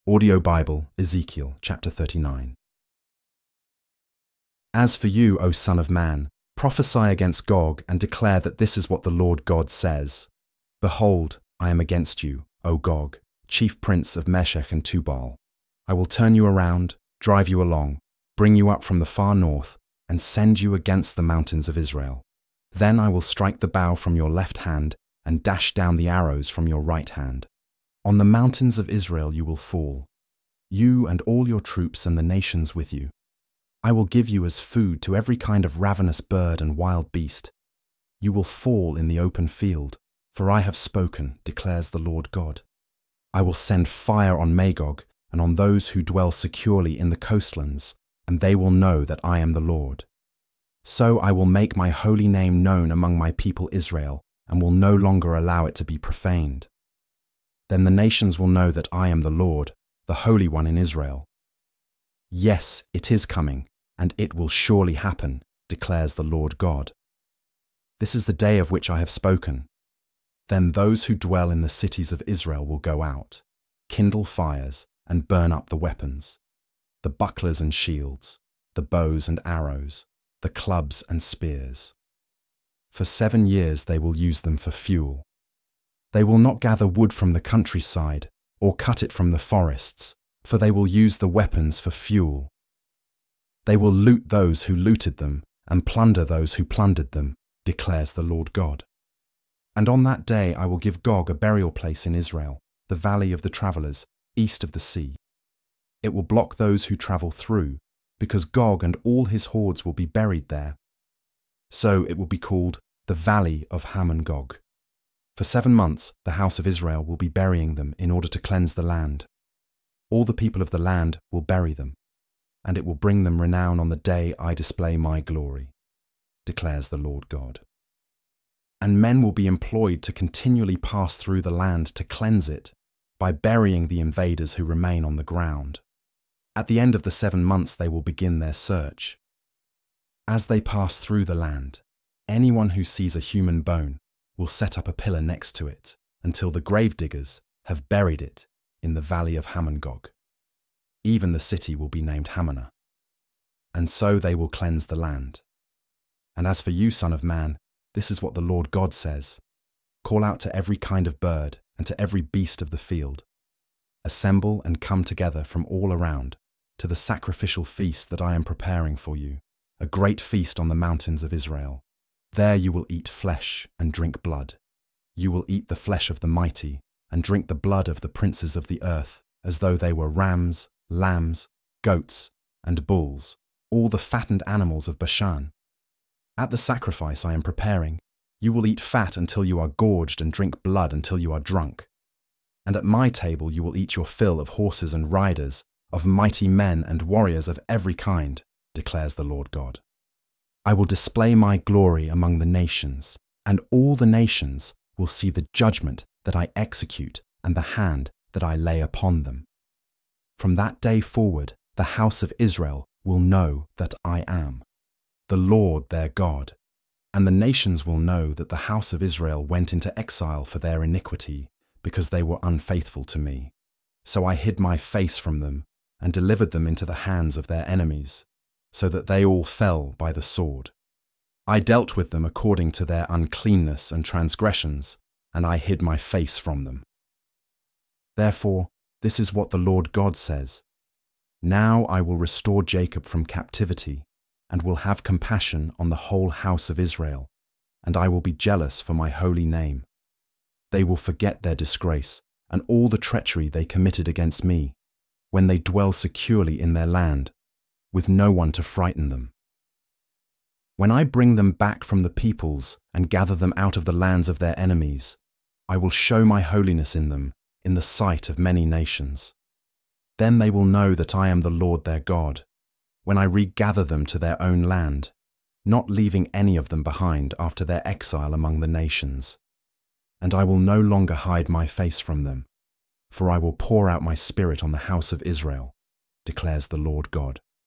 Audio Bible, Ezekiel chapter 39. As for you, O Son of Man, prophesy against Gog and declare that this is what the Lord God says. Behold, I am against you, O Gog, chief prince of Meshech and Tubal. I will turn you around, drive you along, bring you up from the far north, and send you against the mountains of Israel. Then I will strike the bow from your left hand and dash down the arrows from your right hand. On the mountains of Israel you will fall, you and all your troops and the nations with you. I will give you as food to every kind of ravenous bird and wild beast. You will fall in the open field, for I have spoken, declares the Lord God. I will send fire on Magog and on those who dwell securely in the coastlands, and they will know that I am the Lord. So I will make my holy name known among my people Israel, and will no longer allow it to be profaned. Then the nations will know that I am the Lord, the Holy One in Israel. Yes, it is coming, and it will surely happen, declares the Lord God. This is the day of which I have spoken. Then those who dwell in the cities of Israel will go out, kindle fires, and burn up the weapons, the bucklers and shields, the bows and arrows, the clubs and spears. For 7 years they will use them for fuel. They will not gather wood from the countryside or cut it from the forests, for they will use the weapons for fuel. They will loot those who looted them and plunder those who plundered them, declares the Lord God. And on that day I will give Gog a burial place in Israel, the valley of the travelers, east of the sea. It will block those who travel through, because Gog and all his hordes will be buried there. So it will be called the Valley of Hamon-Gog. For 7 months the house of Israel will be burying them in order to cleanse the land. All the people of the land will bury them, and it will bring them renown on the day I display my glory, declares the Lord God. And men will be employed to continually pass through the land to cleanse it, by burying the invaders who remain on the ground. At the end of the 7 months they will begin their search. As they pass through the land, anyone who sees a human bone will set up a pillar next to it until the grave diggers have buried it in the valley of Hamon-Gog. Even the city will be named Hamonah. And so they will cleanse the land. And as for you, Son of Man, this is what the Lord God says. Call out to every kind of bird and to every beast of the field. Assemble and come together from all around to the sacrificial feast that I am preparing for you, a great feast on the mountains of Israel. There you will eat flesh and drink blood. You will eat the flesh of the mighty and drink the blood of the princes of the earth, as though they were rams, lambs, goats, and bulls, all the fattened animals of Bashan. At the sacrifice I am preparing, you will eat fat until you are gorged and drink blood until you are drunk. And at my table you will eat your fill of horses and riders, of mighty men and warriors of every kind, declares the Lord God. I will display my glory among the nations, and all the nations will see the judgment that I execute and the hand that I lay upon them. From that day forward, the house of Israel will know that I am the Lord their God, and the nations will know that the house of Israel went into exile for their iniquity, because they were unfaithful to me. So I hid my face from them and delivered them into the hands of their enemies, so that they all fell by the sword. I dealt with them according to their uncleanness and transgressions, and I hid my face from them. Therefore, this is what the Lord God says. Now I will restore Jacob from captivity, and will have compassion on the whole house of Israel, and I will be jealous for my holy name. They will forget their disgrace and all the treachery they committed against me, when they dwell securely in their land, with no one to frighten them. When I bring them back from the peoples and gather them out of the lands of their enemies, I will show my holiness in them in the sight of many nations. Then they will know that I am the Lord their God, when I regather them to their own land, not leaving any of them behind after their exile among the nations. And I will no longer hide my face from them, for I will pour out my spirit on the house of Israel, declares the Lord God.